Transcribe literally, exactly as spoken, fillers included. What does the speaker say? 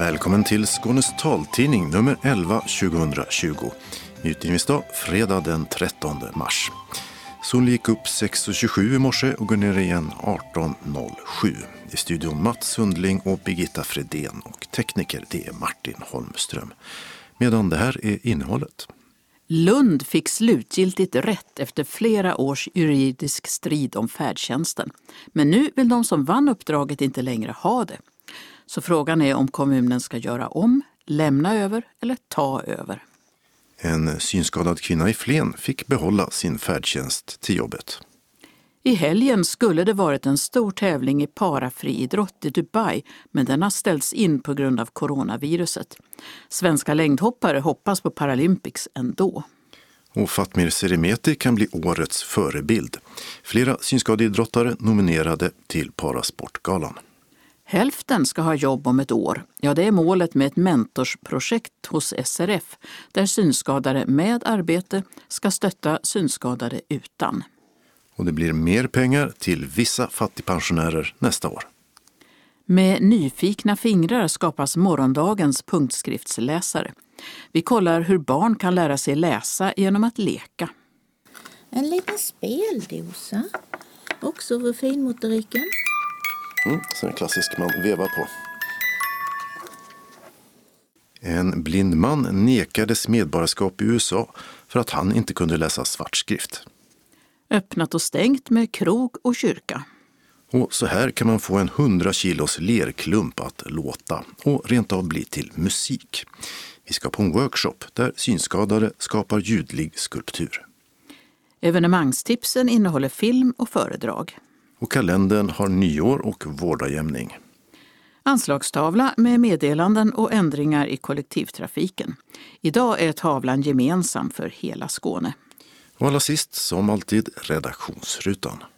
Välkommen till Skånes taltidning nummer elva tjugohundratjugo. Utgivningsdag fredag den trettonde mars. Solen gick upp sex tjugosju i morse och går ner igen arton noll sju. I studion Mats Sundling och Birgitta Fredén och tekniker det är Martin Holmström. Medan det här är innehållet. Lund fick slutgiltigt rätt efter flera års juridisk strid om färdtjänsten. Men nu vill de som vann uppdraget inte längre ha det. Så frågan är om kommunen ska göra om, lämna över eller ta över. En synskadad kvinna i Flen fick behålla sin färdtjänst till jobbet. I helgen skulle det varit en stor tävling i parafriidrott i Dubai, men den har ställts in på grund av coronaviruset. Svenska längdhoppare hoppas på Paralympics ändå. Och Fatmir Seremeti kan bli årets förebild. Flera synskadeidrottare nominerade till Parasportgalan. Hälften ska ha jobb om ett år. Ja, det är målet med ett mentorsprojekt hos S R F, där synskadade med arbete ska stötta synskadade utan. Och det blir mer pengar till vissa fattigpensionärer nästa år. Med nyfikna fingrar skapas morgondagens punktskriftsläsare. Vi kollar hur barn kan lära sig läsa genom att leka. En liten speldosa, också för finmotoriken. Mm, så en klassisk man vevar på. En blind man nekades medborgarskap i U S A för att han inte kunde läsa svartskrift. Öppnat och stängt med krog och kyrka. Och så här kan man få en hundra kilos lerklump att låta och rent av bli till musik. Vi ska på en workshop där synskadade skapar ljudlig skulptur. Evenemangstipsen innehåller film och föredrag. Och kalendern har nyår och vårdagjämning. Anslagstavla med meddelanden och ändringar i kollektivtrafiken. Idag är tavlan gemensam för hela Skåne. Och allra sist, som alltid, redaktionsrutan.